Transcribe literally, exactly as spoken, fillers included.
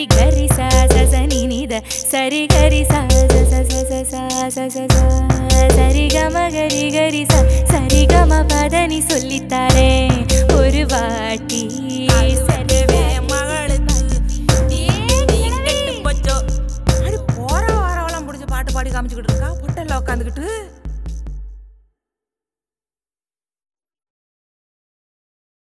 கரி சா ச நி நி த சரி கரி சா ச ச ச ச ச சரி கம கரி கரி ச சரி கம பதனி சொல்லித்தாரே ஒரு வாட்டி சரியவே மகளுக்கு போற வாரவெல்லாம் முடிஞ்ச பாட்டு பாடி காமிச்சுக்கிட்டு இருக்கா பொட்டல்ல உட்காந்துக்கிட்டு